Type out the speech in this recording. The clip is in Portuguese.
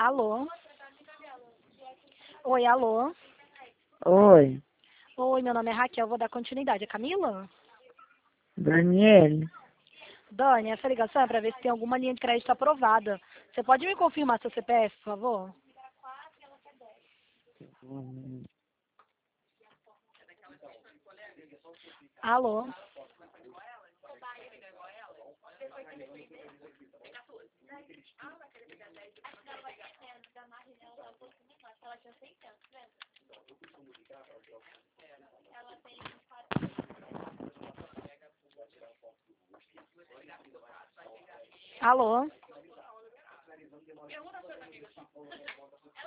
Alô? Oi, alô? Oi, Oi, meu nome é Raquel, vou dar continuidade. É Camila? Daniele. Dani, essa ligação é para ver se tem alguma linha de crédito aprovada. Você pode me confirmar seu CPF, por favor? Alô? Alô?